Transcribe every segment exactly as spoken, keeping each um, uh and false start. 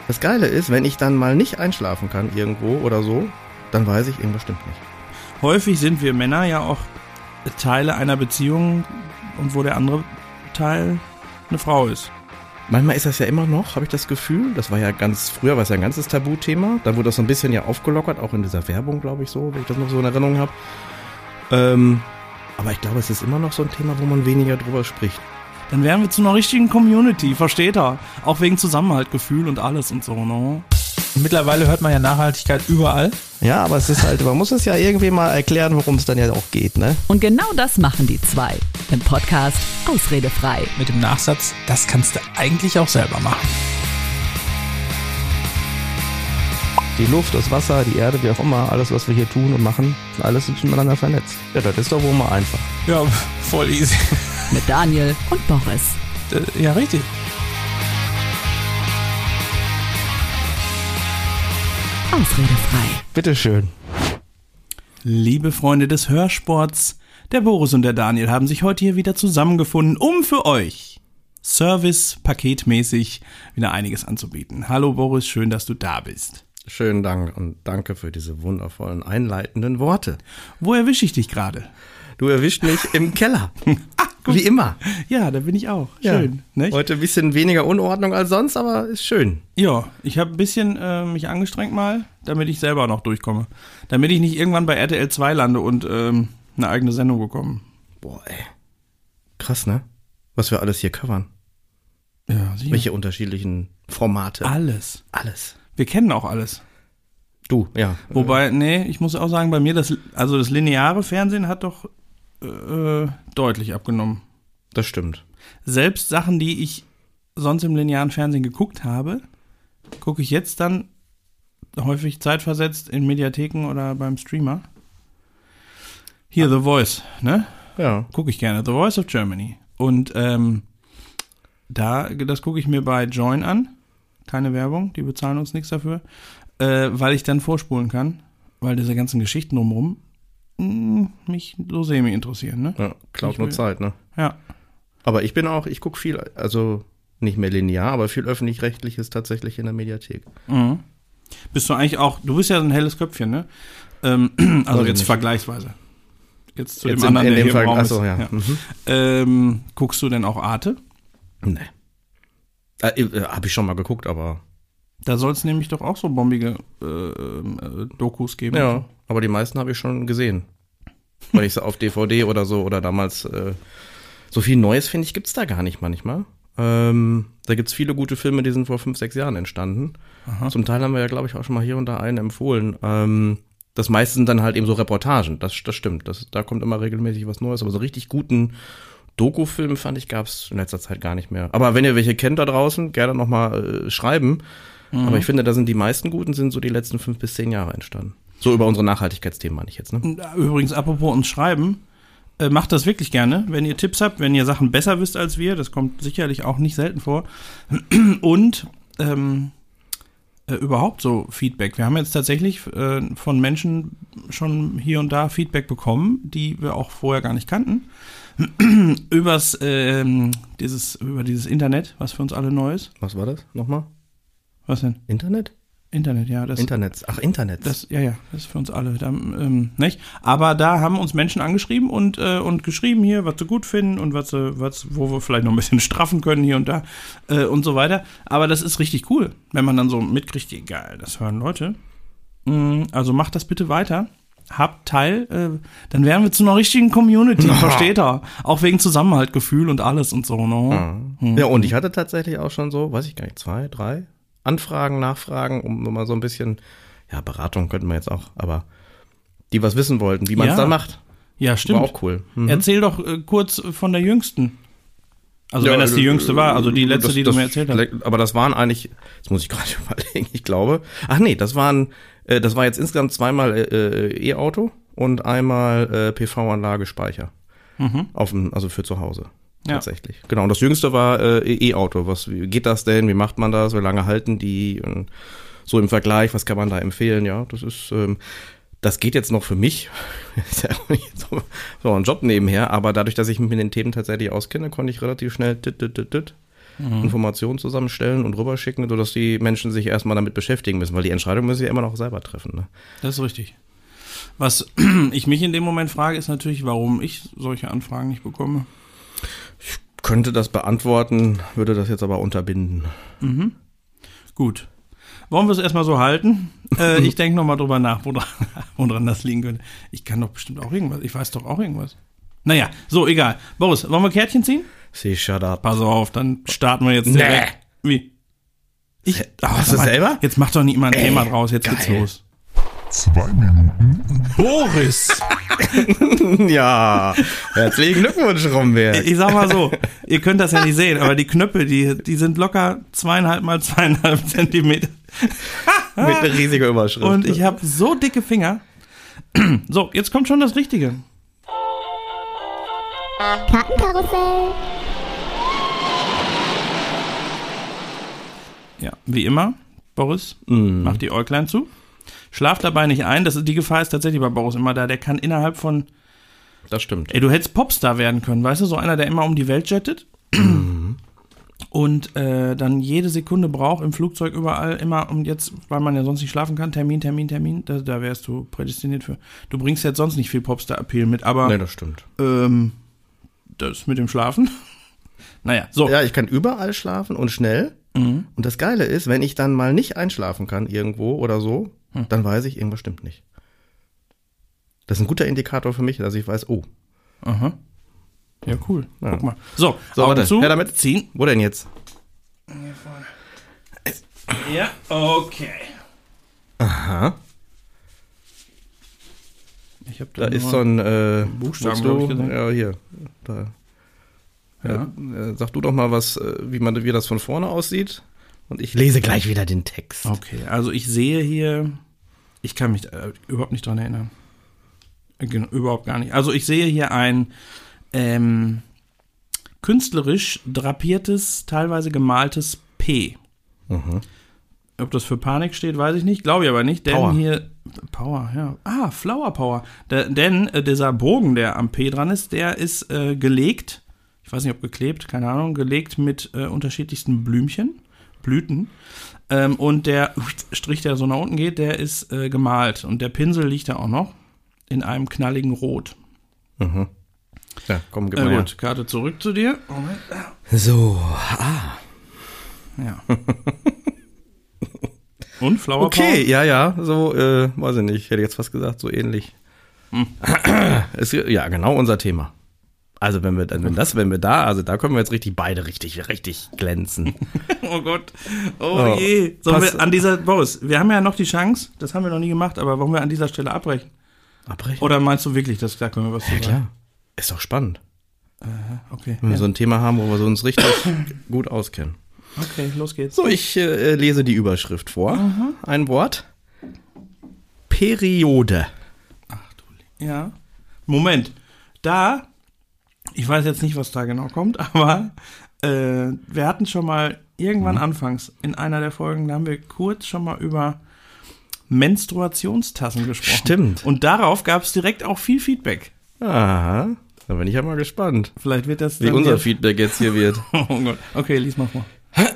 Das Geile ist, wenn ich dann mal nicht einschlafen kann irgendwo oder so, dann weiß ich, irgendwas stimmt nicht. Häufig sind wir Männer ja auch Teile einer Beziehung und wo der andere Teil eine Frau ist. Manchmal ist das ja immer noch, habe ich das Gefühl. Das war ja ganz, früher war es ja ein ganzes Tabuthema. Da wurde das so ein bisschen ja aufgelockert, auch in dieser Werbung, glaube ich so, wenn ich das noch so in Erinnerung habe. Ähm, aber ich glaube, es ist immer noch so ein Thema, wo man weniger drüber spricht. Dann wären wir zu einer richtigen Community, versteht er? Auch wegen Zusammenhalt, Gefühl und alles und so, ne? Mittlerweile hört man ja Nachhaltigkeit überall. Ja, aber es ist halt, man muss es ja irgendwie mal erklären, worum es dann ja auch geht, ne? Und genau das machen die zwei im Podcast Ausredefrei. Mit dem Nachsatz, das kannst du eigentlich auch selber machen. Die Luft, das Wasser, die Erde, wie auch immer, alles, was wir hier tun und machen, alles ist miteinander vernetzt. Ja, das ist doch wohl mal einfach. Ja, voll easy. Mit Daniel und Boris. Ja, richtig. Ausredefrei. Bitteschön. Liebe Freunde des Hörsports, der Boris und der Daniel haben sich heute hier wieder zusammengefunden, um für euch Service-paketmäßig wieder einiges anzubieten. Hallo Boris, schön, dass du da bist. Schönen Dank und danke für diese wundervollen einleitenden Worte. Wo erwische ich dich gerade? Du erwischt mich im Keller. Ach, gut. Wie immer. Ja, da bin ich auch. Schön. Ja. Nicht? Heute ein bisschen weniger Unordnung als sonst, aber ist schön. Ja, ich habe ein bisschen äh, mich angestrengt mal, damit ich selber noch durchkomme. Damit ich nicht irgendwann bei R T L zwei lande und ähm, eine eigene Sendung bekomme. Boah, ey. Krass, ne? Was wir alles hier covern. Ja, sicher. Welche unterschiedlichen Formate. Alles. Alles. Wir kennen auch alles. Du, ja. Wobei, nee, ich muss auch sagen, bei mir, das, also das lineare Fernsehen hat doch äh, deutlich abgenommen. Das stimmt. Selbst Sachen, die ich sonst im linearen Fernsehen geguckt habe, gucke ich jetzt dann häufig zeitversetzt in Mediatheken oder beim Streamer. Hier, The Voice, ne? Ja. Gucke ich gerne. The Voice of Germany. Und ähm, da, das gucke ich mir bei Join an. Keine Werbung, die bezahlen uns nichts dafür. Äh, weil ich dann vorspulen kann, weil diese ganzen Geschichten drumherum mh, mich so semi interessieren, ne? Ja, klaut nur Zeit, ne? Ja. Aber ich bin auch, ich gucke viel, also nicht mehr linear, aber viel Öffentlich-Rechtliches tatsächlich in der Mediathek. Mhm. Bist du eigentlich auch, du bist ja ein helles Köpfchen, ne? Ähm, also Weiß jetzt nicht. vergleichsweise. Jetzt zu Jetzt dem in- anderen, in der dem hier im Fall- Raum achso, ist. ja. Mhm. Ähm, guckst du denn auch Arte? Nee. Äh, äh, hab ich schon mal geguckt, aber. Da soll es nämlich doch auch so bombige äh, äh, Dokus geben. Ja, aber die meisten habe ich schon gesehen. Weil ich so auf D V D oder so oder damals. Äh, so viel Neues, finde ich, gibt's da gar nicht manchmal. Ähm, da gibt's viele gute Filme, die sind vor fünf, sechs Jahren entstanden. Aha. Zum Teil haben wir ja, glaube ich, auch schon mal hier und da einen empfohlen. Ähm, das meiste sind dann halt eben so Reportagen. Das, das stimmt. Das, da kommt immer regelmäßig was Neues. Aber so richtig guten Doku-Film, fand ich, gab's in letzter Zeit gar nicht mehr. Aber wenn ihr welche kennt da draußen, gerne nochmal äh, schreiben. Mhm. Aber ich finde, da sind die meisten guten, sind so die letzten fünf bis zehn Jahre entstanden. So über unsere Nachhaltigkeitsthemen meine ich jetzt, ne? Übrigens, apropos uns schreiben, äh, macht das wirklich gerne, wenn ihr Tipps habt, wenn ihr Sachen besser wisst als wir, das kommt sicherlich auch nicht selten vor. Und ähm, äh, überhaupt so Feedback. Wir haben jetzt tatsächlich äh, von Menschen schon hier und da Feedback bekommen, die wir auch vorher gar nicht kannten. Übers, ähm, dieses, über dieses Internet, was für uns alle neu ist. Was war das? Nochmal? Was denn? Internet? Internet, ja. Das, Internet. Ach, Internet. Das, ja, ja, das ist für uns alle. Da, ähm, nicht? Aber da haben uns Menschen angeschrieben und, äh, und geschrieben hier, was sie gut finden und was sie, was, wo wir vielleicht noch ein bisschen straffen können hier und da äh, und so weiter. Aber das ist richtig cool, wenn man dann so mitkriegt, egal, das hören Leute. Mm, also macht das bitte weiter. Habt Teil, äh, dann wären wir zu einer richtigen Community, Ja. versteht er? Auch wegen Zusammenhalt, Gefühl und alles und so, ne? Ja. Hm. Ja, und ich hatte tatsächlich auch schon so, weiß ich gar nicht, zwei, drei Anfragen, Nachfragen, um mal so ein bisschen, ja, Beratung könnten wir jetzt auch, aber die was wissen wollten, wie man es Ja. dann macht. Ja, stimmt. War auch cool. Mhm. Erzähl doch äh, kurz von der Jüngsten. Also Ja, wenn das die äh, jüngste war, also die letzte, das, die das, du mir erzählt hast. Aber das waren eigentlich, jetzt muss ich gerade überlegen, ich glaube, ach nee, das waren, äh, das war jetzt insgesamt zweimal äh, E-Auto und einmal äh, P V-Anlage, Speicher. Mhm. Auf dem, also für zu Hause. Ja. Tatsächlich. Genau. Und das jüngste war äh, E-Auto. Was, wie geht das denn? Wie macht man das? Wie lange halten die? Und so im Vergleich, was kann man da empfehlen? Ja, das ist, ähm, das geht jetzt noch für mich. Ist ja auch nicht so, so ein Job nebenher, aber dadurch, dass ich mich mit den Themen tatsächlich auskenne, konnte ich relativ schnell dit, dit, dit, dit, mhm. Informationen zusammenstellen und rüberschicken, sodass die Menschen sich erstmal damit beschäftigen müssen, weil die Entscheidung müssen sie ja immer noch selber treffen. Ne? Das ist richtig. Was ich mich in dem Moment frage, ist natürlich, warum ich solche Anfragen nicht bekomme. Ich könnte das beantworten, würde das jetzt aber unterbinden. Mhm. Gut. Wollen wir es erstmal so halten? Äh, ich denke nochmal drüber nach, woran, woran das liegen könnte. Ich kann doch bestimmt auch irgendwas. Ich weiß doch auch irgendwas. Naja, so, egal. Boris, wollen wir Kärtchen ziehen? See, shut up. Pass auf, dann starten wir jetzt direkt. Nee. Wie? Ich, oh, Hast du mal, selber? Jetzt mach doch nicht mal ein Ey, Thema draus, jetzt geil. geht's los. Zwei Minuten. Boris! Ja, herzlichen Glückwunsch, Romberg. Ich sag mal so, ihr könnt das ja nicht sehen, aber die Knöpfe, die, die sind locker zweieinhalb mal zweieinhalb Zentimeter. Mit einer riesigen Überschrift. Und ich habe so dicke Finger. So, jetzt kommt schon das Richtige. Kartenkarussell. Ja, wie immer, Boris, Mm. macht die Äuglein zu. Schlaf dabei nicht ein. Das ist, die Gefahr ist tatsächlich bei Boris immer da. Der kann innerhalb von, Das stimmt. ey, du hättest Popstar werden können, weißt du? So einer, der immer um die Welt jettet. Und äh, dann jede Sekunde braucht im Flugzeug überall immer, um jetzt, weil man ja sonst nicht schlafen kann, Termin, Termin, Termin, da, da wärst du prädestiniert für. Du bringst jetzt sonst nicht viel Popstar-Appeal mit, aber Nee, das stimmt. ähm, das mit dem Schlafen. Naja, so. Ja, ich kann überall schlafen und schnell. Mhm. Und das Geile ist, wenn ich dann mal nicht einschlafen kann irgendwo oder so, hm. dann weiß ich, irgendwas stimmt nicht. Das ist ein guter Indikator für mich, dass ich weiß, oh. Aha. Ja, cool. Ja. Guck mal. So, So, Augen warte, zu. her damit. Ziehen. Wo denn jetzt? Ja, okay. Aha. Ich hab Da ist so ein äh, Buchstaben, willst glaub du? ich, gesehen. Ja, hier. Da. Ja. Äh, sag du doch mal was, äh, wie man wie das von vorne aussieht. Und ich lese gleich wieder den Text. Okay, also ich sehe hier, ich kann mich äh, überhaupt nicht dran erinnern. Äh, genau, überhaupt gar nicht. Also ich sehe hier ein ähm, künstlerisch drapiertes, teilweise gemaltes P. Mhm. Ob das für Panik steht, weiß ich nicht, glaube ich aber nicht, denn Power. hier, Power, ja, ah, Flower Power, der, denn äh, dieser Bogen, der am P dran ist, der ist äh, gelegt, ich weiß nicht, ob geklebt, keine Ahnung, gelegt mit äh, unterschiedlichsten Blümchen, Blüten, ähm, und der Strich, der so nach unten geht, der ist äh, gemalt und der Pinsel liegt da auch noch in einem knalligen Rot. Mhm. Ja, komm, gib Äh, mal her. gut, Karte zurück zu dir. Moment. So, ah. Ja. Und Flower Okay, Power? ja, ja, so, äh, weiß ich nicht, hätte ich jetzt fast gesagt, so ähnlich. Hm. Es, ja, genau unser Thema. Also wenn wir, wenn das, wenn wir da, also da können wir jetzt richtig beide richtig, richtig glänzen. Oh Gott. Oh, Oh, je. Sollen pass- wir an dieser, Boris, wir haben ja noch die Chance, das haben wir noch nie gemacht, aber wollen wir an dieser Stelle abbrechen? Abbrechen? Oder meinst du wirklich, dass da können wir was zu Ja, sagen? klar. Ist doch spannend, Okay, wenn wir ja. so ein Thema haben, wo wir so uns richtig gut auskennen. Okay, los geht's. So, ich äh, lese die Überschrift vor. Ein Wort. Periode. Ja. Moment. Da, ich weiß jetzt nicht, was da genau kommt, aber äh, wir hatten schon mal irgendwann anfangs in einer der Folgen, da haben wir kurz schon mal über Menstruationstassen gesprochen. Stimmt. Und darauf gab es direkt auch viel Feedback. Aha, da bin ich ja mal gespannt, Vielleicht wird das wie dann unser jetzt- Feedback jetzt hier wird. Oh Gott. Okay, lies mal vor.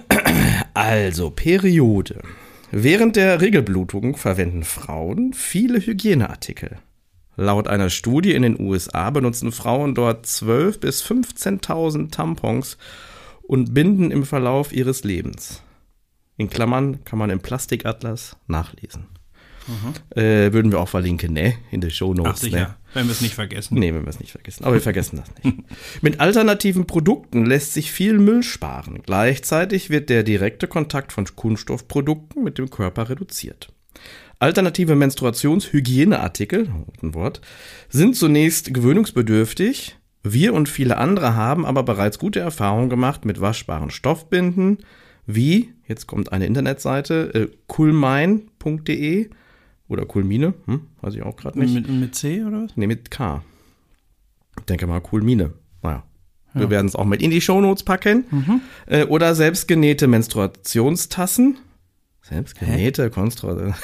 Also, Periode. Während der Regelblutung verwenden Frauen viele Hygieneartikel. Laut einer Studie in den U S A benutzen Frauen dort zwölftausend bis fünfzehntausend Tampons und Binden im Verlauf ihres Lebens. In Klammern kann man im Plastikatlas nachlesen. Äh, würden wir auch verlinken, ne? In den Shownotes. Ach sicher, Ne? wenn wir es nicht vergessen. Nee, wenn wir es nicht vergessen. Aber wir vergessen das nicht. Mit alternativen Produkten lässt sich viel Müll sparen. Gleichzeitig wird der direkte Kontakt von Kunststoffprodukten mit dem Körper reduziert. Alternative Menstruationshygieneartikel, ein Wort, sind zunächst gewöhnungsbedürftig. Wir und viele andere haben aber bereits gute Erfahrungen gemacht mit waschbaren Stoffbinden, wie, jetzt kommt eine Internetseite, äh, kulmine punkt de oder Kulmine, hm, weiß ich auch gerade nicht. Mit, mit C oder was? Nee, mit K. Ich denke mal Kulmine. Naja. Wir werden es auch mit in die Shownotes packen. Äh, oder selbstgenähte Menstruationstassen. Selbstgenähte Konstru...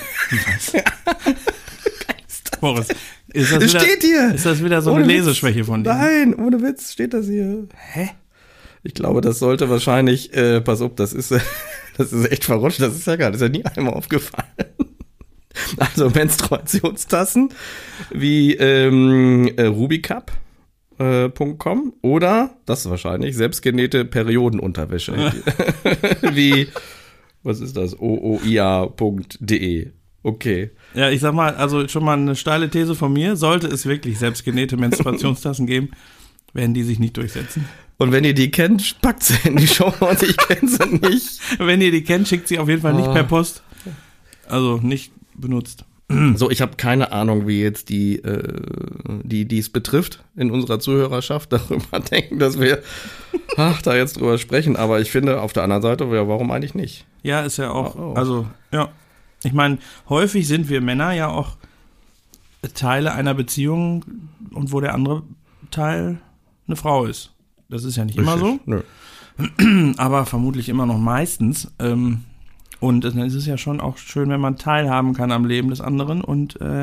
Boris, ist das Es wieder, steht hier. Ist das wieder so Ohne eine Witz. Leseschwäche von dir? Nein, ohne Witz steht das hier. Hä? Ich glaube, das sollte wahrscheinlich, äh, pass auf, das ist, äh, das ist echt verrutscht, das ist ja geil, das ist ja nie einmal aufgefallen. Also Menstruationstassen wie ähm, äh, Rubicup Punkt com oder, das ist wahrscheinlich, selbstgenähte Periodenunterwäsche. Wie, was ist das? ooia punkt de. Okay. Ja, ich sag mal, also schon mal eine steile These von mir. Sollte es wirklich selbstgenähte Menstruationstassen geben, werden die sich nicht durchsetzen. Und wenn ihr die kennt, packt sie in die Show und ich kenne sie nicht. Wenn ihr die kennt, schickt sie auf jeden Fall nicht Oh. per Post. Also nicht benutzt. So, ich habe keine Ahnung, wie jetzt die, äh, die, die es betrifft, in unserer Zuhörerschaft darüber denken, dass wir ach, da jetzt drüber sprechen. Aber ich finde, auf der anderen Seite, ja, warum eigentlich nicht? Ja, ist ja auch, Oh, oh. also, ja. Ich meine, häufig sind wir Männer ja auch Teile einer Beziehung und wo der andere Teil eine Frau ist. Das ist ja nicht immer so, Nö. aber vermutlich immer noch meistens. Ähm, und dann ist es ja schon auch schön, wenn man teilhaben kann am Leben des anderen und äh,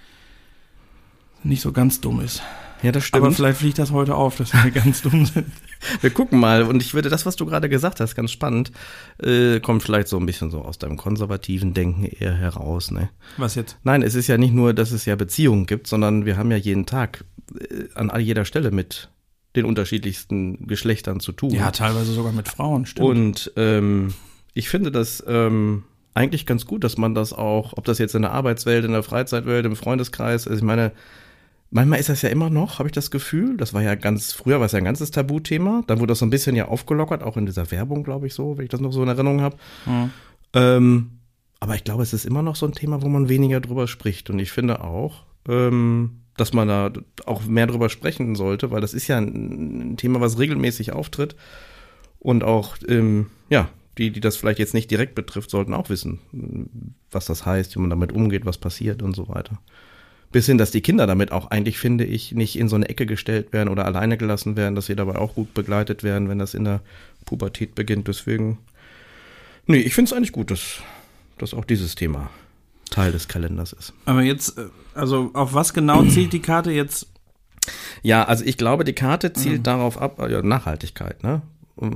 nicht so ganz dumm ist. Ja, das stimmt. Aber vielleicht fliegt das heute auf, dass wir ganz dumm sind. Wir gucken mal. Und ich würde das, was du gerade gesagt hast, ganz spannend, äh, kommt vielleicht so ein bisschen so aus deinem konservativen Denken eher heraus, ne? Was jetzt? Nein, es ist ja nicht nur, dass es ja Beziehungen gibt, sondern wir haben ja jeden Tag äh, an jeder Stelle mit den unterschiedlichsten Geschlechtern zu tun. Ja, teilweise sogar mit Frauen, stimmt. Und ähm, ich finde das ähm, eigentlich ganz gut, dass man das auch, ob das jetzt in der Arbeitswelt, in der Freizeitwelt, im Freundeskreis, also ich meine, manchmal ist das ja immer noch, habe ich das Gefühl, das war ja ganz, früher war es ja ein ganzes Tabuthema, dann wurde das so ein bisschen ja aufgelockert, auch in dieser Werbung, glaube ich so, wenn ich das noch so in Erinnerung habe. Mhm. Ähm, aber ich glaube, es ist immer noch so ein Thema, wo man weniger drüber spricht und ich finde auch, ähm, dass man da auch mehr drüber sprechen sollte, weil das ist ja ein, ein Thema, was regelmäßig auftritt und auch, ähm, ja, die, die das vielleicht jetzt nicht direkt betrifft, sollten auch wissen, was das heißt, wie man damit umgeht, was passiert und so weiter. Bis hin, dass die Kinder damit auch eigentlich, finde ich, nicht in so eine Ecke gestellt werden oder alleine gelassen werden, dass sie dabei auch gut begleitet werden, wenn das in der Pubertät beginnt. Deswegen, nee, ich finde es eigentlich gut, dass, dass auch dieses Thema Teil des Kalenders ist. Aber jetzt, äh, also auf was genau zielt die Karte jetzt? Ja, also ich glaube, die Karte zielt Mhm. darauf ab, ja, Nachhaltigkeit, ne?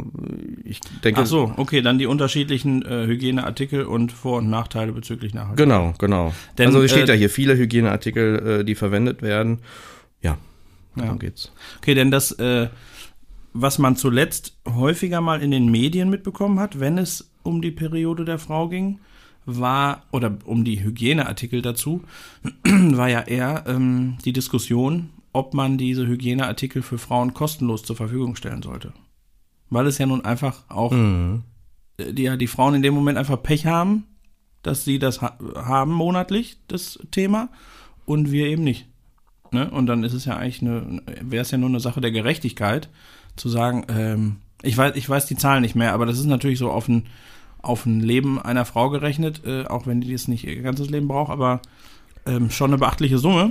Ich denke, Ach so, okay, dann die unterschiedlichen äh, Hygieneartikel und Vor- und Nachteile bezüglich Nachhaltigkeit. Genau, genau. Denn, also es steht äh, ja hier viele Hygieneartikel, äh, die verwendet werden. Ja, darum Ja. geht's. Okay, denn das, äh, was man zuletzt häufiger mal in den Medien mitbekommen hat, wenn es um die Periode der Frau ging, war, oder um die Hygieneartikel dazu, war ja eher ähm, die Diskussion, ob man diese Hygieneartikel für Frauen kostenlos zur Verfügung stellen sollte. Weil es ja nun einfach auch, Mhm. äh, die, ja, die Frauen in dem Moment einfach Pech haben, dass sie das ha- haben monatlich, das Thema, und wir eben nicht. Ne? Und dann ist es ja eigentlich eine, wäre es ja nur eine Sache der Gerechtigkeit, zu sagen, ähm, ich weiß, ich weiß die Zahlen nicht mehr, aber das ist natürlich so auf ein, auf ein Leben einer Frau gerechnet, äh, auch wenn die das nicht ihr ganzes Leben braucht, aber ähm, schon eine beachtliche Summe,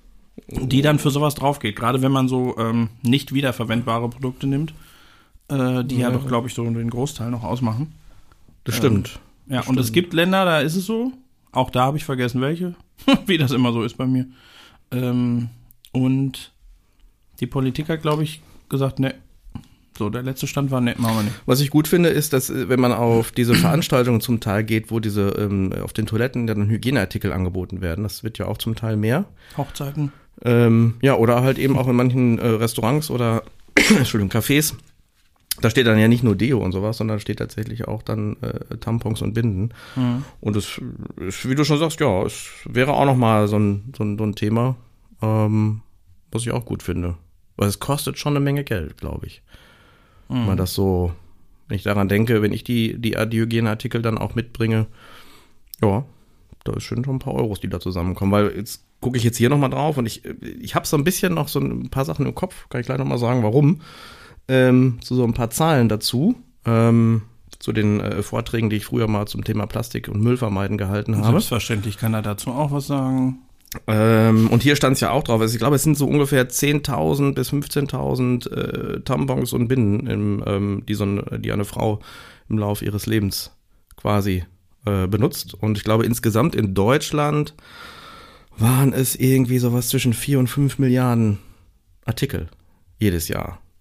die dann für sowas drauf geht. Gerade wenn man so ähm, nicht wiederverwendbare Produkte nimmt, äh, die ja, Ja. doch, glaube ich, so den Großteil noch ausmachen. Das stimmt. Ja, Das und es stimmt. gibt Länder, da ist es so. Auch da habe ich vergessen, welche. Wie das immer so ist bei mir. Ähm, und die Politik hat, glaube ich, gesagt, ne. So, der letzte Stand war, ne, machen wir nicht. Was ich gut finde, ist, dass äh, wenn man auf diese Veranstaltungen zum Teil geht, wo diese ähm, auf den Toiletten dann Hygieneartikel angeboten werden, das wird ja auch zum Teil mehr. Hochzeiten. Ähm, ja, oder halt eben auch in manchen äh, Restaurants oder Entschuldigung, Cafés. Da steht dann ja nicht nur Deo und sowas, sondern steht tatsächlich auch dann äh, Tampons und Binden. Mhm. Und es ist, wie du schon sagst, ja, es wäre auch nochmal so ein, so, ein, so ein Thema, ähm, was ich auch gut finde. Weil es kostet schon eine Menge Geld, glaube ich. Wenn man das so, wenn ich daran denke, wenn ich die, die, die Hygieneartikel dann auch mitbringe, ja, da ist schon schon ein paar Euros, die da zusammenkommen. Weil jetzt gucke ich jetzt hier nochmal drauf und ich, ich habe so ein bisschen noch so ein paar Sachen im Kopf, kann ich gleich nochmal sagen, warum. Ähm, zu so ein paar Zahlen dazu, ähm, zu den äh, Vorträgen, die ich früher mal zum Thema Plastik und Müllvermeiden gehalten habe. Selbstverständlich kann er dazu auch was sagen. Ähm, und hier stand es ja auch drauf, also ich glaube, es sind so ungefähr zehntausend bis fünfzehntausend äh, Tampons und Binden, im, ähm, die, so eine, die eine Frau im Laufe ihres Lebens quasi äh, benutzt. Und ich glaube, insgesamt in Deutschland waren es irgendwie sowas zwischen vier und fünf Milliarden Artikel jedes Jahr,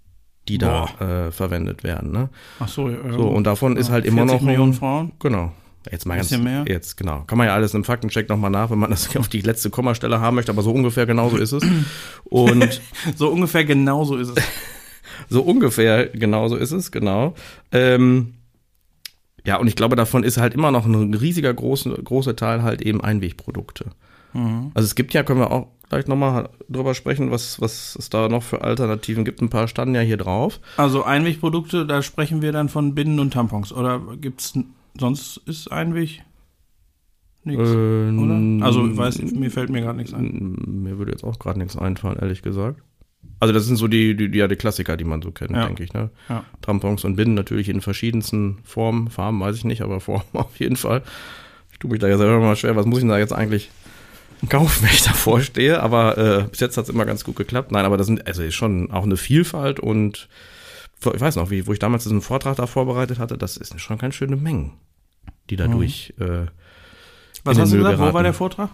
die da äh, verwendet werden. Ne? Ach so, ja, so und davon ja, ist halt immer noch Millionen Frauen. Genau. Jetzt mal ganz, mehr. Jetzt genau. Kann man ja alles im Faktencheck nochmal nach, wenn man das auf die letzte Kommastelle haben möchte, aber so ungefähr genauso ist es. Und so ungefähr genauso ist es. so ungefähr genauso ist es, genau. Ähm, ja, und ich glaube, davon ist halt immer noch ein riesiger großer großer Teil halt eben Einwegprodukte. Mhm. Also es gibt ja, können wir auch gleich nochmal drüber sprechen, was, was es da noch für Alternativen gibt. Ein paar standen ja hier drauf. Also Einwegprodukte, da sprechen wir dann von Binden und Tampons. Oder gibt's sonst ist Einweg nichts, ähm, oder? Also weiß, mir fällt mir gerade nichts ein. Mir würde jetzt auch gerade nichts einfallen, ehrlich gesagt. Also das sind so die, die, die, ja, die Klassiker, die man so kennt, ja. denke ich. Ne? Ja. Tampons und Binden natürlich in verschiedensten Formen, Farben weiß ich nicht, aber Formen auf jeden Fall. Ich tue mich da ja selber mal schwer, was muss ich denn da jetzt eigentlich kaufen, wenn ich davor stehe, aber äh, bis jetzt hat es immer ganz gut geklappt. Nein, aber das sind also ist schon auch eine Vielfalt und ich weiß noch, wie, wo ich damals diesen Vortrag da vorbereitet hatte, das ist schon ganz schöne Mengen, die dadurch mhm. äh, Was hast du gesagt, geraten. Wo war der Vortrag?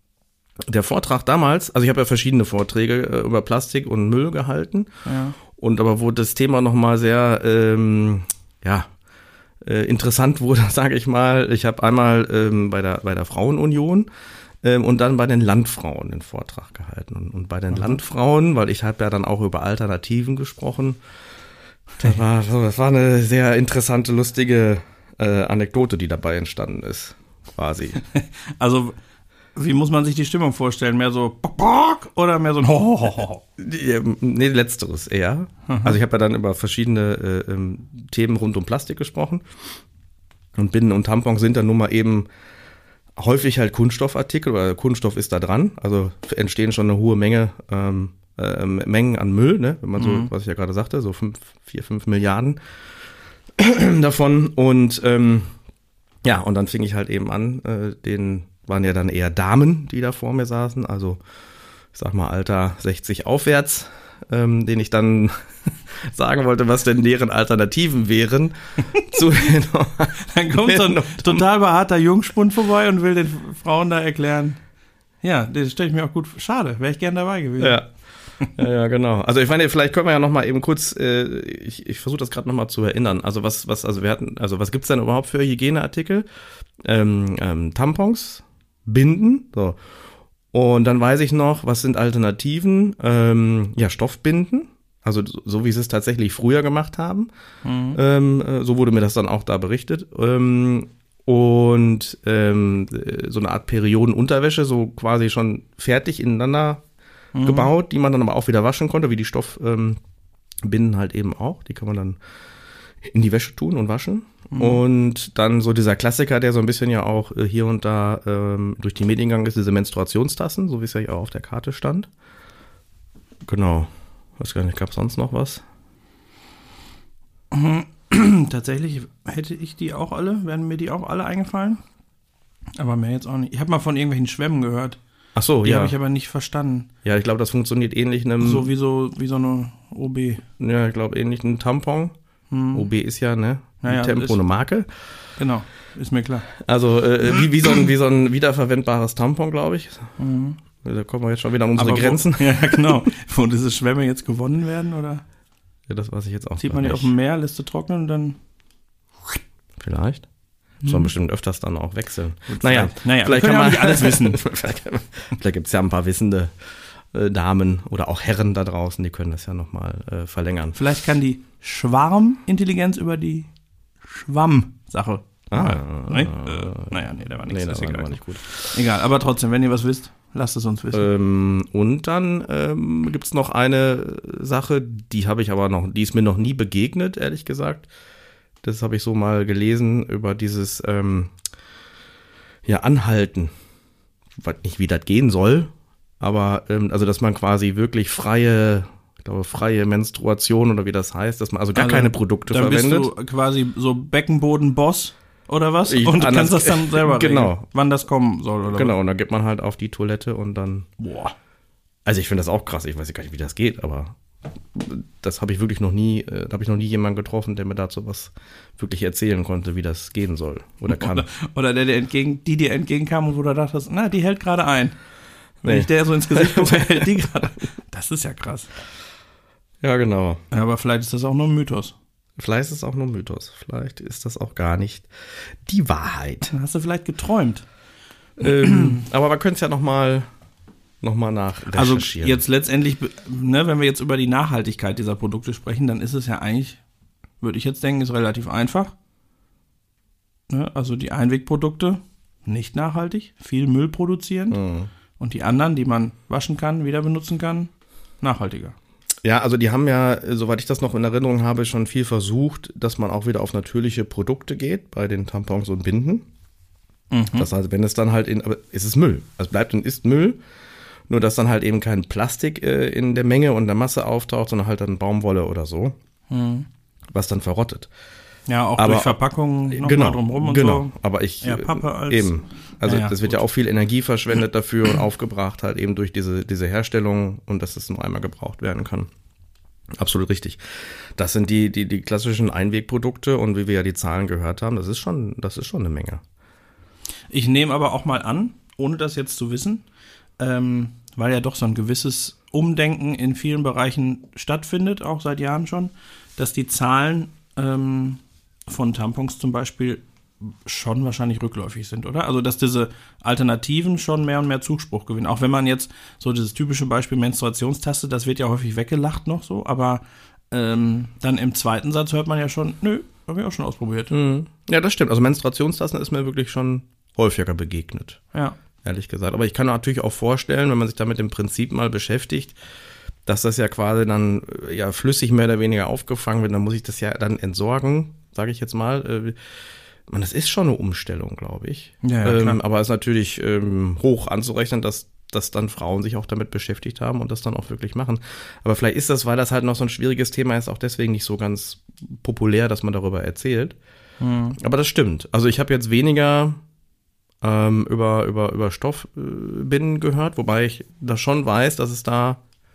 Der Vortrag damals, also ich habe ja verschiedene Vorträge äh, über Plastik und Müll gehalten ja. und aber wo das Thema nochmal sehr, ähm, ja, äh, interessant wurde, sage ich mal, ich habe einmal ähm, bei der bei der Frauenunion Ähm, und dann bei den Landfrauen den Vortrag gehalten. Und, und bei den mhm. Landfrauen, weil ich habe ja dann auch über Alternativen gesprochen, das war, das war eine sehr interessante, lustige äh, Anekdote, die dabei entstanden ist, quasi. Also, wie muss man sich die Stimmung vorstellen? Mehr so Bock, Bock oder mehr so ein Hohoho? Nee, letzteres eher. Mhm. Also ich habe ja dann über verschiedene äh, ähm, Themen rund um Plastik gesprochen. Und Binden und Tampons sind dann nun mal eben häufig halt Kunststoffartikel oder Kunststoff ist da dran, also entstehen schon eine hohe Menge ähm, äh, Mengen an Müll, ne, wenn man so, mhm. was ich ja gerade sagte, so fünf, vier, fünf Milliarden davon und ähm, ja, und dann fing ich halt eben an, äh, den waren ja dann eher Damen, die da vor mir saßen, also ich sag mal Alter sechzig aufwärts, ähm, den ich dann sagen wollte, was denn deren Alternativen wären. zu den, Dann kommt so ein total behaarter Jungspund vorbei und will den Frauen da erklären. Ja, das stelle ich mir auch gut vor. Schade, wäre ich gern dabei gewesen. Ja. Ja, ja, genau. Also ich meine, vielleicht können wir ja noch mal eben kurz, äh, ich, ich versuche das gerade noch mal zu erinnern. Also was, was, also wir hatten, also was gibt's denn überhaupt für Hygieneartikel? Ähm, ähm, Tampons, Binden, so. Und dann weiß ich noch, was sind Alternativen? Ähm, ja, Stoffbinden. Also so wie sie es tatsächlich früher gemacht haben. Mhm. Ähm, so wurde mir das dann auch da berichtet. Ähm, und ähm, so eine Art Periodenunterwäsche, so quasi schon fertig ineinander mhm. gebaut, die man dann aber auch wieder waschen konnte, wie die Stoffbinden ähm, halt eben auch. Die kann man dann in die Wäsche tun und waschen. Mhm. Und dann so dieser Klassiker, der so ein bisschen ja auch äh, hier und da ähm, durch die Medien gegangen ist, diese Menstruationstassen, so wie es ja auch auf der Karte stand. Genau. Weiß gar nicht, gab es sonst noch was? Tatsächlich hätte ich die auch alle, wären mir die auch alle eingefallen. Aber mehr jetzt auch nicht. Ich habe mal von irgendwelchen Schwämmen gehört. Ach so, die ja. Die habe ich aber nicht verstanden. Ja, ich glaube, das funktioniert ähnlich einem... So wie so, wie so eine O B. Ja, ich glaube, ähnlich einem Tampon. Hm. O B ist ja, ne? Naja, Tempo, ist, eine Marke. Genau, ist mir klar. Also äh, wie, wie, so ein, wie so ein wiederverwendbares Tampon, glaube ich. Mhm. Da kommen wir jetzt schon wieder an unsere Aber Grenzen. Wo, ja, genau. Wo diese Schwämme jetzt gewonnen werden, oder? Ja, das weiß ich jetzt auch Zieht man die auf dem Meer, lässt sie trocknen und dann... Vielleicht. Muss man hm. bestimmt öfters dann auch wechseln. Gut, naja, vielleicht, naja, vielleicht kann man ja nicht alles wissen. vielleicht vielleicht gibt es ja ein paar wissende äh, Damen oder auch Herren da draußen, die können das ja nochmal äh, verlängern. Vielleicht kann die Schwarmintelligenz über die Schwamm-Sache. Ah, nee? äh, naja, nee, der war, nichts, nee, das der war, egal. war nicht gut. Egal, aber trotzdem, wenn ihr was wisst, lasst es uns wissen. Ähm, und dann ähm, gibt es noch eine Sache, die habe ich aber noch, die ist mir noch nie begegnet, ehrlich gesagt. Das habe ich so mal gelesen über dieses ähm, ja, Anhalten. Ich weiß nicht, wie das gehen soll, aber ähm, also, dass man quasi wirklich freie, ich glaube, freie Menstruation oder wie das heißt, dass man also gar also, keine Produkte dann verwendet. Bist du quasi so Beckenboden-Boss oder was? Ich, und du kannst das dann selber genau. regeln, wann das kommen soll, oder Genau, was? Und dann geht man halt auf die Toilette und dann. Boah. Also ich finde das auch krass, ich weiß gar nicht, wie das geht, aber das habe ich wirklich noch nie, äh, da habe ich noch nie jemanden getroffen, der mir dazu was wirklich erzählen konnte, wie das gehen soll oder kann. Oder, oder der, der entgegen, die dir entgegenkam und wo du dachtest, na, die hält gerade ein. Wenn nee. ich der so ins Gesicht gucke, hält die gerade. Das ist ja krass. Ja, genau. Ja, aber vielleicht ist das auch nur ein Mythos. Vielleicht ist es auch nur ein Mythos. Vielleicht ist das auch gar nicht die Wahrheit. Dann hast du vielleicht geträumt. ähm, aber wir können es ja nochmal noch mal nach Also recherchieren. jetzt letztendlich, ne, wenn wir jetzt über die Nachhaltigkeit dieser Produkte sprechen, dann ist es ja eigentlich, würde ich jetzt denken, ist relativ einfach. Ne, also die Einwegprodukte, nicht nachhaltig, viel Müll produzierend. Mhm. Und die anderen, die man waschen kann, wieder benutzen kann, nachhaltiger. Ja, also die haben ja, soweit ich das noch in Erinnerung habe, schon viel versucht, dass man auch wieder auf natürliche Produkte geht, bei den Tampons und Binden. Mhm. Das heißt, wenn es dann halt in, aber es ist Müll. Es bleibt und ist Müll. Nur, dass dann halt eben kein Plastik äh, in der Menge und der Masse auftaucht, sondern halt dann Baumwolle oder so, Mhm. was dann verrottet. Ja, auch Aber- durch Verpackungen noch genau, mal drumherum und genau. so. Aber ich, Ja, Pappe als- eben. Also Ja, ja, das wird ja gut. auch viel Energie verschwendet dafür und aufgebracht halt eben durch diese, diese Herstellung und dass es nur einmal gebraucht werden kann. Absolut richtig. Das sind die, die, die klassischen Einwegprodukte und wie wir ja die Zahlen gehört haben, das ist schon, das ist schon eine Menge. Ich nehme aber auch mal an, ohne das jetzt zu wissen, ähm, weil ja doch so ein gewisses Umdenken in vielen Bereichen stattfindet, auch seit Jahren schon, dass die Zahlen ähm, von Tampons zum Beispiel schon wahrscheinlich rückläufig sind, oder? Also, dass diese Alternativen schon mehr und mehr Zuspruch gewinnen. Auch wenn man jetzt so dieses typische Beispiel Menstruationstaste, das wird ja häufig weggelacht noch so, aber ähm, dann im zweiten Satz hört man ja schon, nö, habe ich auch schon ausprobiert. Ja, das stimmt. Also Menstruationstassen ist mir wirklich schon häufiger begegnet, Ja. ehrlich gesagt. Aber ich kann natürlich auch vorstellen, wenn man sich da mit dem Prinzip mal beschäftigt, dass das ja quasi dann äh, ja flüssig mehr oder weniger aufgefangen wird, dann muss ich das ja dann entsorgen, sage ich jetzt mal. Äh, man, das ist schon eine Umstellung, glaube ich. Ja, ja, klar. ähm, aber es ist natürlich ähm, hoch anzurechnen, dass, dass dann Frauen sich auch damit beschäftigt haben und das dann auch wirklich machen. Aber vielleicht ist das, weil das halt noch so ein schwieriges Thema ist, auch deswegen nicht so ganz populär, dass man darüber erzählt. Hm. Aber das stimmt. Also ich habe jetzt weniger ähm, über, über, über Stoffbinden gehört, wobei ich das schon weiß, dass es da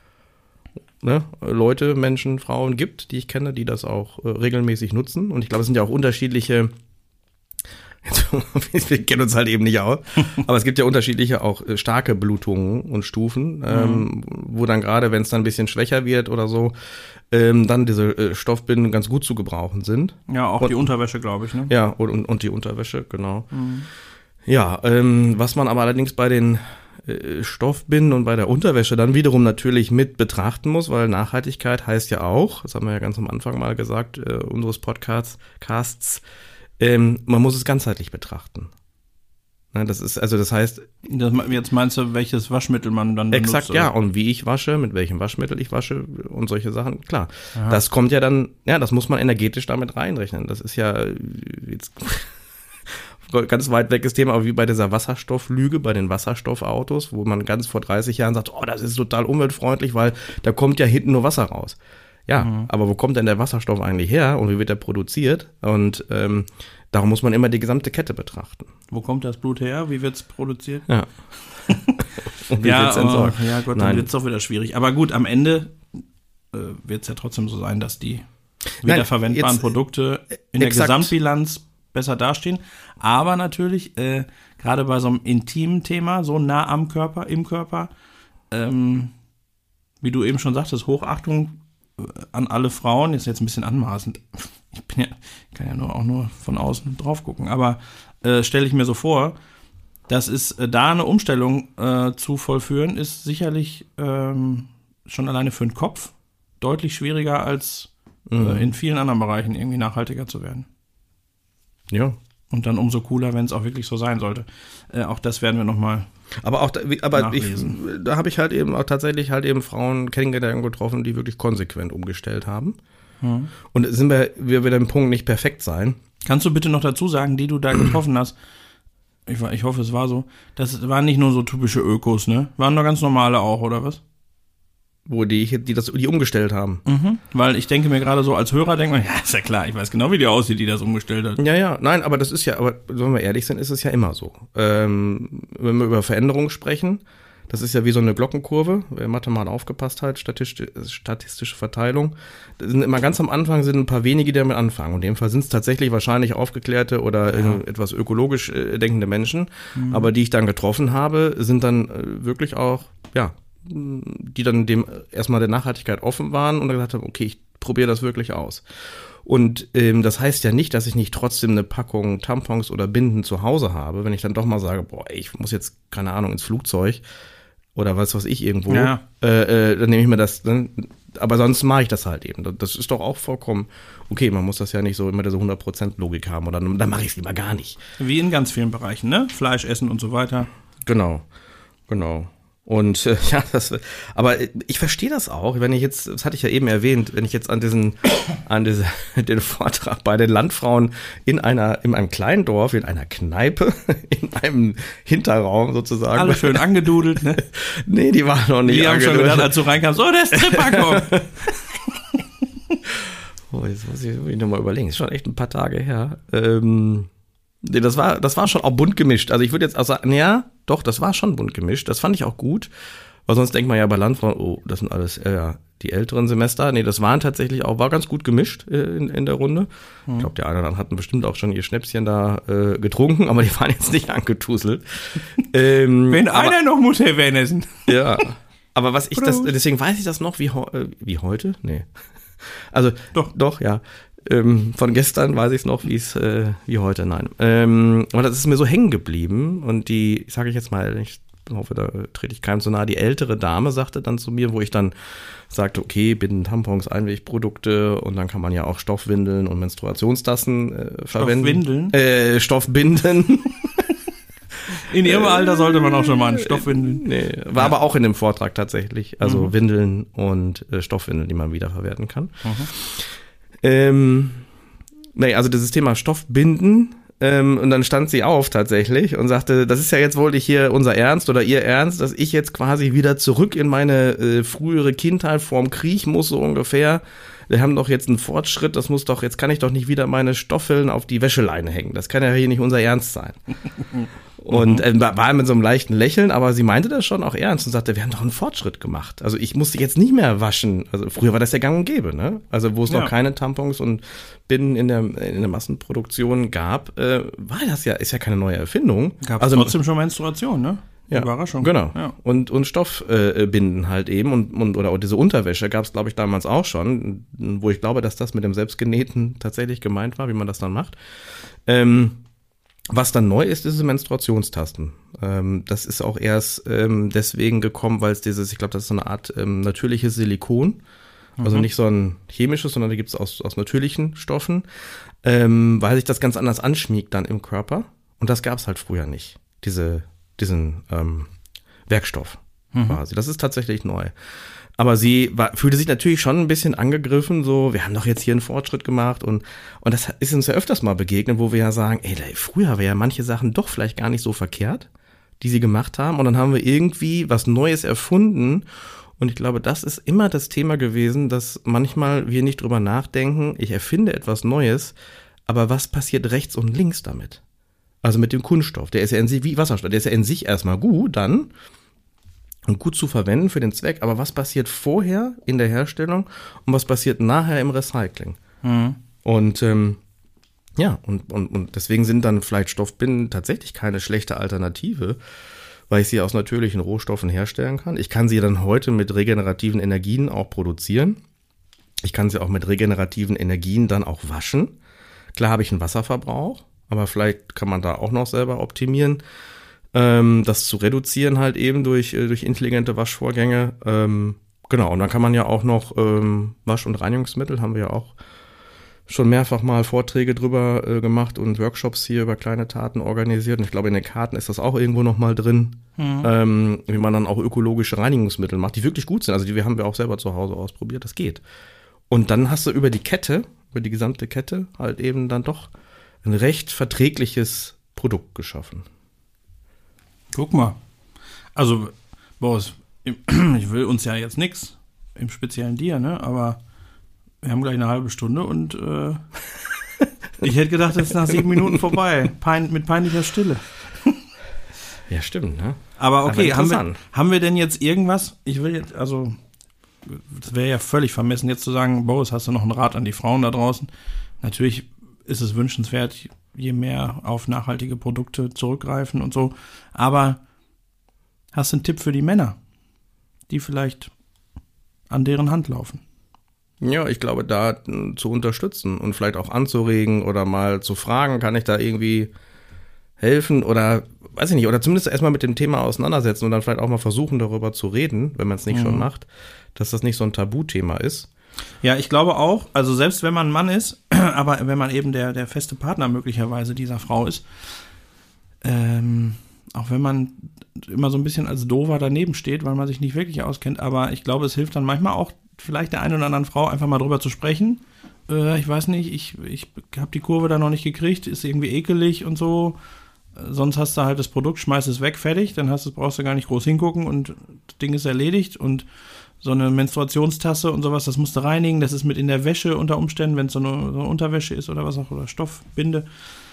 ne, Leute, Menschen, Frauen gibt, die ich kenne, die das auch äh, regelmäßig nutzen. Und ich glaube, es sind ja auch unterschiedliche, wir kennen uns halt eben nicht aus, aber es gibt ja unterschiedliche auch äh, starke Blutungen und Stufen, ähm, wo dann gerade, wenn es dann ein bisschen schwächer wird oder so, ähm, dann diese äh, Stoffbinden ganz gut zu gebrauchen sind. Ja, auch Und- die Unterwäsche, glaube ich, ne? Ja, und, und, und die Unterwäsche, genau. Ja, ähm, was man aber allerdings bei den äh, Stoffbinden und bei der Unterwäsche dann wiederum natürlich mit betrachten muss, weil Nachhaltigkeit heißt ja auch, das haben wir ja ganz am Anfang mal gesagt, äh, unseres Podcasts, Casts, ähm, man muss es ganzheitlich betrachten. Ne, das ist, also das heißt, Das, jetzt meinst du, welches Waschmittel man dann benutzt? exakt, oder? ja, und wie ich wasche, mit welchem Waschmittel ich wasche und solche Sachen, klar. Aha. Das kommt ja dann, ja, das muss man energetisch damit reinrechnen. Das ist ja äh, jetzt ganz weit weges Thema, aber wie bei dieser Wasserstofflüge, bei den Wasserstoffautos, wo man ganz vor dreißig Jahren sagt, oh, das ist total umweltfreundlich, weil da kommt ja hinten nur Wasser raus. Ja, Mhm. aber wo kommt denn der Wasserstoff eigentlich her und wie wird der produziert? Und ähm, darum muss man immer die gesamte Kette betrachten. Wo kommt das Blut her? Wie wird es produziert? Ja. Und wie Ja, wird's entsorgt? oh, ja Gott, dann Nein. wird es doch wieder schwierig. Aber gut, am Ende äh, wird es ja trotzdem so sein, dass die wiederverwendbaren jetzt, Produkte in der exakt. Gesamtbilanz besser dastehen. Aber natürlich, äh, gerade bei so einem intimen Thema, so nah am Körper, im Körper, ähm, wie du eben schon sagtest, Hochachtung äh, an alle Frauen, ist jetzt ein bisschen anmaßend. Ich bin ja, ich kann ja nur auch nur von außen drauf gucken, aber äh, stelle ich mir so vor, dass es äh, da eine Umstellung äh, zu vollführen, ist sicherlich ähm, schon alleine für den Kopf deutlich schwieriger als Mhm. äh, in vielen anderen Bereichen irgendwie nachhaltiger zu werden. Ja. Und dann umso cooler, wenn es auch wirklich so sein sollte. Äh, auch das werden wir nochmal. Aber auch, da, wie- aber ich, Nachlesen. da habe ich halt eben auch tatsächlich halt eben Frauen kennengelernt und getroffen, die wirklich konsequent umgestellt haben. Hm. Und sind wir, wir wieder im Punkt nicht perfekt sein. Kannst du bitte noch dazu sagen, die du da getroffen hast, ich, wa- ich hoffe, es war so, das waren nicht nur so typische Ökos, ne? Waren nur ganz normale auch, oder was? Wo die, die das, die umgestellt haben. Mhm. Weil ich denke mir gerade so als Hörer, denkt man, ja, ist ja klar, ich weiß genau, wie die aussieht, die das umgestellt hat. Ja, ja, nein, aber das ist ja, aber wenn wir ehrlich sind, ist es ja immer so. Ähm, wenn wir über Veränderungen sprechen, das ist ja wie so eine Glockenkurve, wer Mathe mal aufgepasst hat, statistisch, statistische Verteilung. Das sind immer ganz am Anfang sind ein paar wenige, die damit anfangen. Und in dem Fall sind es tatsächlich wahrscheinlich aufgeklärte oder Ja. äh, etwas ökologisch äh, denkende Menschen. Aber die ich dann getroffen habe, sind dann äh, wirklich auch, ja, die dann dem erstmal der Nachhaltigkeit offen waren und dann gesagt haben, okay, ich probiere das wirklich aus. Und ähm, das heißt ja nicht, dass ich nicht trotzdem eine Packung Tampons oder Binden zu Hause habe, wenn ich dann doch mal sage, boah, ey, ich muss jetzt, keine Ahnung, ins Flugzeug oder was weiß ich irgendwo, ja. äh, äh, dann nehme ich mir das, dann, aber sonst mache ich das halt eben. Das ist doch auch vollkommen okay, man muss das ja nicht so immer diese hundert Prozent Logik haben oder dann mache ich es lieber gar nicht. Wie in ganz vielen Bereichen, ne? Fleisch essen und so weiter. Genau, genau. Und äh, ja, das, aber ich verstehe das auch, wenn ich jetzt, das hatte ich ja eben erwähnt, wenn ich jetzt an diesen, an diese, den Vortrag bei den Landfrauen in einer, in einem kleinen Dorf, in einer Kneipe, in einem Hinterraum sozusagen. Alle schön angedudelt, ne? Nee, die waren noch nicht Die haben schon gedacht, als du reinkamst, oh, der Stripper kommt. Oh, jetzt muss ich, muss ich nochmal überlegen, ist schon echt ein paar Tage her. Ähm, nee, das war, das war schon auch bunt gemischt. Also ich würde jetzt auch sagen, ja, doch, das war schon bunt gemischt. Das fand ich auch gut. Weil sonst denkt man ja bei Landfrauen, oh, das sind alles äh, die älteren Semester. Nee, das waren tatsächlich auch, war ganz gut gemischt äh, in, in der Runde. Mhm. Ich glaube, die einen oder anderen hatten bestimmt auch schon ihr Schnäpschen da äh, getrunken, aber die waren jetzt nicht angetuselt. ähm, Wenn aber, einer noch muss essen. Ja, aber was ich das, deswegen weiß ich das noch wie, äh, wie heute? Nee. Also, doch, doch, ja. Ähm, von gestern weiß ich es noch, wie es äh, wie heute, nein. Ähm, aber das ist mir so hängen geblieben und die, sage ich jetzt mal, ich hoffe, da trete ich keinem so nahe, die ältere Dame sagte dann zu mir, wo ich dann sagte, okay, Binden, Tampons, Einwegprodukte und dann kann man ja auch Stoffwindeln und Menstruationstassen äh, verwenden. Stoffwindeln? Äh, Stoffbinden. In ihrem Alter sollte man auch schon mal einen Stoffwindeln. Nee, war ja. Aber auch in dem Vortrag tatsächlich. Also mhm. Windeln und äh, Stoffwindeln, die man wiederverwerten kann. Mhm. Ähm, nee, also dieses Thema Stoffbinden. Ähm, und dann stand sie auf tatsächlich und sagte, das ist ja jetzt wohl nicht hier unser Ernst oder ihr Ernst, dass ich jetzt quasi wieder zurück in meine äh, frühere Kindheit vorm Krieg muss, so ungefähr. Wir haben doch jetzt einen Fortschritt, das muss doch, jetzt kann ich doch nicht wieder meine Stoffeln auf die Wäscheleine hängen. Das kann ja hier nicht unser Ernst sein. Und äh, war mit so einem leichten Lächeln, aber sie meinte das schon auch ernst und sagte, wir haben doch einen Fortschritt gemacht. Also ich musste jetzt nicht mehr waschen. Also früher war das ja gang und gäbe, ne? Also wo es ja. noch keine Tampons und Binden in der, in der Massenproduktion gab, äh, war das ja, ist ja keine neue Erfindung. Gab also trotzdem schon Menstruation, ne? Ja, Überraschung. Genau. Ja. Und, und Stoffbinden äh, halt eben und, und oder auch diese Unterwäsche gab es, glaube ich, damals auch schon, wo ich glaube, dass das mit dem Selbstgenähten tatsächlich gemeint war, wie man das dann macht. Ähm, Was dann neu ist, ist diese Menstruationstasten. Ähm, das ist auch erst ähm, deswegen gekommen, weil es dieses, ich glaube, das ist so eine Art ähm, natürliches Silikon. Also mhm. nicht so ein chemisches, sondern die gibt es aus, aus natürlichen Stoffen, ähm, weil sich das ganz anders anschmiegt dann im Körper. Und das gab es halt früher nicht, diese, diesen ähm, Werkstoff mhm. quasi. Das ist tatsächlich neu. Aber sie war, fühlte sich natürlich schon ein bisschen angegriffen, so, wir haben doch jetzt hier einen Fortschritt gemacht und, und das ist uns ja öfters mal begegnet, wo wir ja sagen, ey, früher wäre ja manche Sachen doch vielleicht gar nicht so verkehrt, die sie gemacht haben und dann haben wir irgendwie was Neues erfunden und ich glaube, das ist immer das Thema gewesen, dass manchmal wir nicht drüber nachdenken, ich erfinde etwas Neues, aber was passiert rechts und links damit? Also mit dem Kunststoff, der ist ja in sich wie Wasserstoff, der ist ja in sich erstmal gut, dann und gut zu verwenden für den Zweck, aber was passiert vorher in der Herstellung und was passiert nachher im Recycling? Mhm. Und ähm, ja, und, und, und deswegen sind dann vielleicht Stoffbinden tatsächlich keine schlechte Alternative, weil ich sie aus natürlichen Rohstoffen herstellen kann. Ich kann sie dann heute mit regenerativen Energien auch produzieren. Ich kann sie auch mit regenerativen Energien dann auch waschen. Klar habe ich einen Wasserverbrauch, aber vielleicht kann man da auch noch selber optimieren. Das zu reduzieren halt eben durch, durch intelligente Waschvorgänge. Ähm, genau, und dann kann man ja auch noch ähm, Wasch- und Reinigungsmittel, haben wir ja auch schon mehrfach mal Vorträge drüber äh, gemacht und Workshops hier über kleine Taten organisiert. Und ich glaube, in den Karten ist das auch irgendwo noch mal drin, mhm. ähm, wie man dann auch ökologische Reinigungsmittel macht, die wirklich gut sind. Also die haben wir auch selber zu Hause ausprobiert, das geht. Und dann hast du über die Kette, über die gesamte Kette halt eben dann doch ein recht verträgliches Produkt geschaffen. Guck mal. Also, Boris, ich will uns ja jetzt nix, im Speziellen dir, ne? Aber wir haben gleich eine halbe Stunde und äh, ich hätte gedacht, es ist nach sieben Minuten vorbei. Pein, mit peinlicher Stille. Ja, stimmt, ne? Aber okay, Aber haben, wir, haben wir denn jetzt irgendwas? Ich will jetzt, also, das wäre ja völlig vermessen, jetzt zu sagen, Boris, hast du noch einen Rat an die Frauen da draußen? Natürlich ist es wünschenswert, je mehr auf nachhaltige Produkte zurückgreifen und so. Aber hast du einen Tipp für die Männer? die vielleicht an deren Hand laufen. Ja, ich glaube, da äh, zu unterstützen und vielleicht auch anzuregen oder mal zu fragen, kann ich da irgendwie helfen oder, weiß ich nicht, oder zumindest erstmal mit dem Thema auseinandersetzen und dann vielleicht auch mal versuchen, darüber zu reden, wenn man es nicht mhm. schon macht, dass das nicht so ein Tabuthema ist. Ja, ich glaube auch, also selbst wenn man ein Mann ist, aber wenn man eben der, der feste Partner möglicherweise dieser Frau ist, ähm, auch wenn man immer so ein bisschen als Dover daneben steht, weil man sich nicht wirklich auskennt, aber ich glaube, es hilft dann manchmal auch vielleicht der einen oder anderen Frau einfach mal drüber zu sprechen. Äh, ich weiß nicht, ich, ich habe die Kurve da noch nicht gekriegt, ist irgendwie ekelig und so. Sonst hast du halt das Produkt, schmeißt es weg, fertig, dann hast du, brauchst du gar nicht groß hingucken und das Ding ist erledigt und so eine Menstruationstasse und sowas, das musst du reinigen, das ist mit in der Wäsche unter Umständen, wenn es so eine, so eine Unterwäsche ist oder was auch, oder Stoffbinde.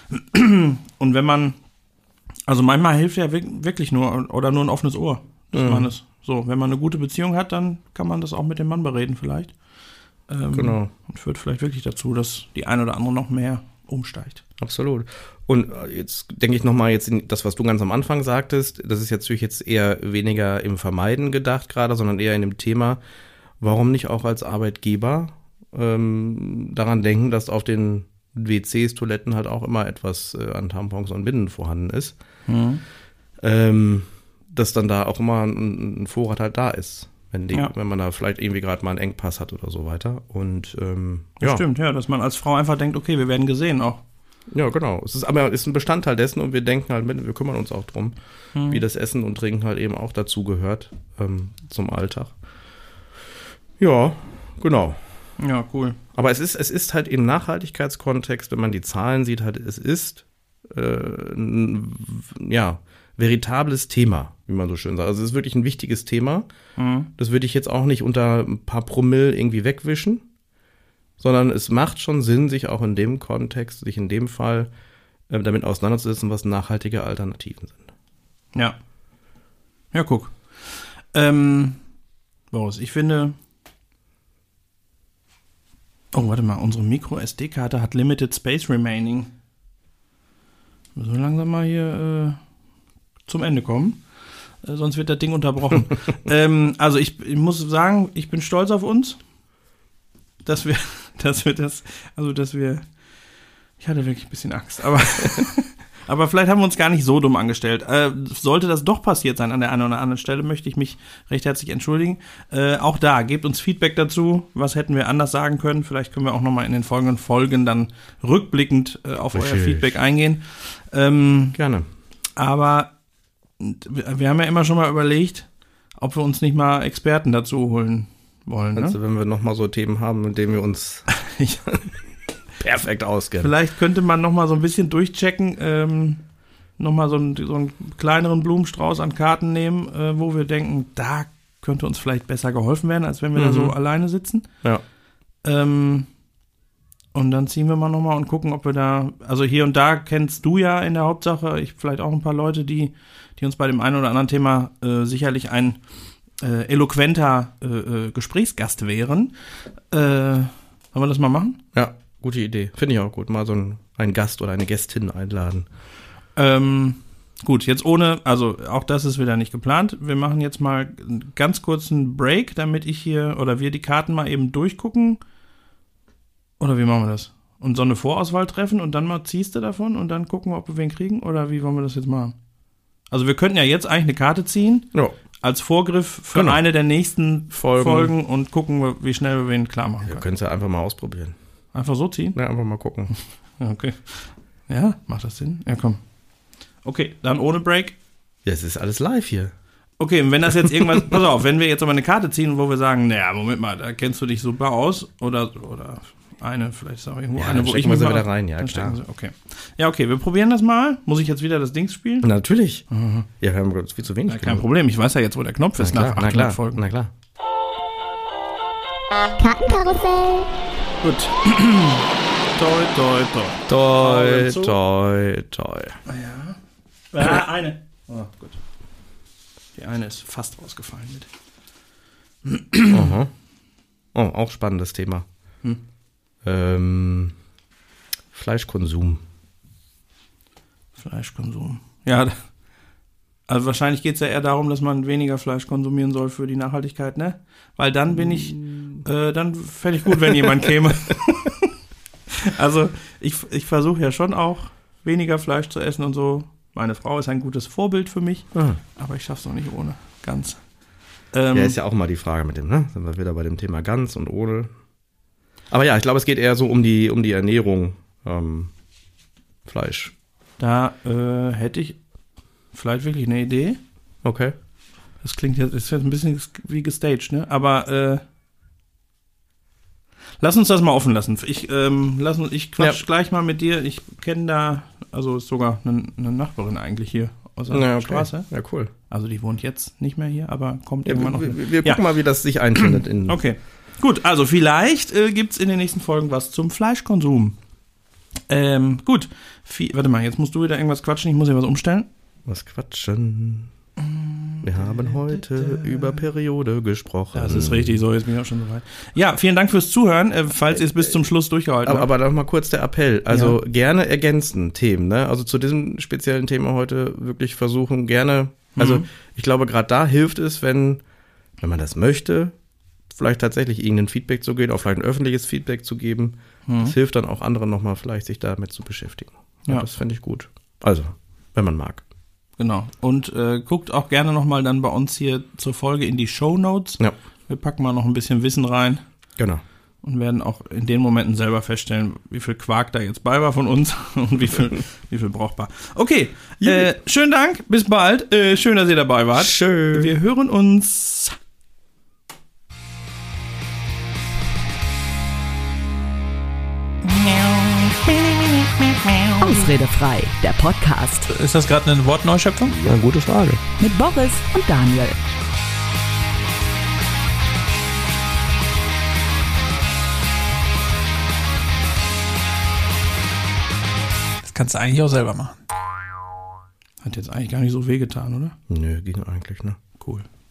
Und wenn man, also manchmal hilft ja wirklich nur, oder nur ein offenes Ohr des mhm. Mannes. So, wenn man eine gute Beziehung hat, dann kann man das auch mit dem Mann bereden vielleicht. Ähm, genau. Und führt vielleicht wirklich dazu, dass die eine oder andere noch mehr umsteigt. Absolut. Und jetzt denke ich nochmal jetzt in das, was du ganz am Anfang sagtest, das ist jetzt natürlich jetzt eher weniger im Vermeiden gedacht gerade, sondern eher in dem Thema, warum nicht auch als Arbeitgeber ähm, daran denken, dass auf den W Cs, Toiletten halt auch immer etwas äh, an Tampons und Binden vorhanden ist. Mhm. Ähm, dass dann da auch immer ein, ein Vorrat halt da ist, wenn, die, ja. wenn man da vielleicht irgendwie gerade mal einen Engpass hat oder so weiter. Und ähm, das ja. stimmt, ja, dass man als Frau einfach denkt, okay, wir werden gesehen auch. Ja, genau. Es ist aber ist ein Bestandteil dessen und wir denken halt mit, wir kümmern uns auch drum, hm. wie das Essen und Trinken halt eben auch dazu gehört ähm, zum Alltag. Ja, genau. Ja, cool. Aber es ist, es ist halt im Nachhaltigkeitskontext, wenn man die Zahlen sieht, halt, es ist äh, ein, ja, veritables Thema, wie man so schön sagt. Also es ist wirklich ein wichtiges Thema. Mhm. Das würde ich jetzt auch nicht unter ein paar Promille irgendwie wegwischen, sondern es macht schon Sinn, sich auch in dem Kontext, sich in dem Fall äh, damit auseinanderzusetzen, was nachhaltige Alternativen sind. Ja. Ja, guck. Ähm, Boris, ich finde... Oh, warte mal, unsere Micro-S D-Karte hat Limited Space Remaining. Wir müssen langsam mal hier äh, zum Ende kommen. Äh, sonst wird das Ding unterbrochen. ähm, also ich, ich muss sagen, ich bin stolz auf uns, dass wir, dass wir das, also dass wir, ich hatte wirklich ein bisschen Angst, aber, aber vielleicht haben wir uns gar nicht so dumm angestellt. Äh, sollte das doch passiert sein an der einen oder anderen Stelle, möchte ich mich recht herzlich entschuldigen. Äh, auch da, gebt uns Feedback dazu, was hätten wir anders sagen können. Vielleicht können wir auch nochmal in den folgenden Folgen dann rückblickend äh, auf Richtig. euer Feedback eingehen. Ähm, Gerne. Aber wir haben ja immer schon mal überlegt, ob wir uns nicht mal Experten dazu holen wollen. Also ne? wenn wir nochmal so Themen haben, mit denen wir uns perfekt auskennen. Vielleicht könnte man nochmal so ein bisschen durchchecken, ähm, nochmal so, ein, so einen kleineren Blumenstrauß an Karten nehmen, äh, wo wir denken, da könnte uns vielleicht besser geholfen werden, als wenn wir mhm. da so alleine sitzen. Ja. Ähm, und dann ziehen wir mal nochmal und gucken, ob wir da, also hier und da kennst du ja in der Hauptsache, ich vielleicht auch ein paar Leute, die, die uns bei dem einen oder anderen Thema äh, sicherlich ein äh, eloquenter äh, äh, Gesprächsgast wären. Äh, sollen wir das mal machen? Ja, gute Idee. Finde ich auch gut. Mal so ein, einen Gast oder eine Gästin einladen. Ähm, gut, jetzt ohne, also auch das ist wieder nicht geplant. Wir machen jetzt mal einen ganz kurzen Break, damit ich hier, oder wir die Karten mal eben durchgucken. Oder wie machen wir das? Und so eine Vorauswahl treffen und dann mal ziehst du davon und dann gucken wir, ob wir wen kriegen? Oder wie wollen wir das jetzt machen? Also wir könnten ja jetzt eigentlich eine Karte ziehen, ja. als Vorgriff für genau. eine der nächsten Folgen. Folgen und gucken, wie schnell wir wen klar machen können. Wir können es ja einfach mal ausprobieren. Einfach so ziehen? Ja, einfach mal gucken. Okay. Ja, macht das Sinn? Ja, komm. Okay, dann ohne Break. Ja, es ist alles live hier. Okay, und wenn das jetzt irgendwas, pass auf, wenn wir jetzt aber eine Karte ziehen, wo wir sagen, naja, Moment mal, da kennst du dich super aus, oder, oder eine, vielleicht ist auch irgendwo ja, eine, wo ich wir sie mal, wieder rein, ja, klar. Sie, okay. Ja, okay, wir probieren das mal. Muss ich jetzt wieder das Dings spielen? Natürlich. Mhm. Ja, wir haben viel zu wenig. Ja, kein Problem, ich weiß ja jetzt, wo der Knopf ist, na nach klar, achthundert na klar, Folgen. Na klar. Kartenkarussell. Gut. Toi, toi, toi. Toi, toi, toi. Ja. Ah, eine. Oh, gut. Die eine ist fast rausgefallen mit. Aha. Oh, auch spannendes Thema. Hm. Ähm, Fleischkonsum. Fleischkonsum. Ja, Also wahrscheinlich geht es ja eher darum, dass man weniger Fleisch konsumieren soll für die Nachhaltigkeit, ne? Weil dann bin ich, äh, dann fände ich gut, wenn jemand käme. Also ich, ich versuche ja schon auch weniger Fleisch zu essen und so. Meine Frau ist ein gutes Vorbild für mich, Ah. aber ich schaff's noch nicht ohne, ganz. Ähm, Ja, ist ja auch mal die Frage mit dem, ne? Sind wir wieder bei dem Thema ganz und ohne. Aber ja, ich glaube, es geht eher so um die, um die Ernährung, ähm, Fleisch. Da äh, hätte ich vielleicht wirklich eine Idee. Okay. Das klingt jetzt, ist jetzt ein bisschen wie gestaged, ne? Aber äh, lass uns das mal offen lassen. Ich, ähm, lass uns, ich quatsch Ja. gleich mal mit dir. Ich kenne da, also ist sogar eine, eine Nachbarin eigentlich hier aus der Ja, okay. Straße. Ja, cool. Also die wohnt jetzt nicht mehr hier, aber kommt Ja, irgendwann wir, noch. wir, wir Ja. gucken mal, wie das sich einfindet. In, Okay, gut. Also vielleicht äh, gibt es in den nächsten Folgen was zum Fleischkonsum. Ähm, gut. Vie- Warte mal, jetzt musst du wieder irgendwas quatschen. Ich muss hier was umstellen. Was quatschen? Wir haben heute über Periode gesprochen. Das ist richtig, so, jetzt bin ich auch schon soweit. Ja, vielen Dank fürs Zuhören, äh, falls ihr es bis zum Schluss durchgehalten Aber, habt. aber noch mal kurz der Appell. Also gerne ergänzen Themen, ne? Also zu diesem speziellen Thema heute wirklich versuchen, gerne, also Mhm. ich glaube, gerade da hilft es, wenn, wenn man das möchte, vielleicht tatsächlich irgendein Feedback zu geben, auch vielleicht ein öffentliches Feedback zu geben. Das hilft dann auch anderen nochmal vielleicht, sich damit zu beschäftigen. Ja, Ja. das fände ich gut. Also, wenn man mag. Genau. Und äh, guckt auch gerne nochmal dann bei uns hier zur Folge in die Shownotes. Ja, Wir packen mal noch ein bisschen Wissen rein genau. und werden auch in den Momenten selber feststellen, wie viel Quark da jetzt bei war von uns und wie viel, wie viel brauchbar. Okay, äh, schönen Dank, bis bald. Äh, schön, dass ihr dabei wart. Schön. Wir hören uns. Ausrede frei, der Podcast Ist das gerade eine Wortneuschöpfung? Ja, gute Frage. mit Boris und Daniel. Das kannst du eigentlich auch selber machen. Hat jetzt eigentlich gar nicht so wehgetan, oder? Nö, ging eigentlich, ne? Cool.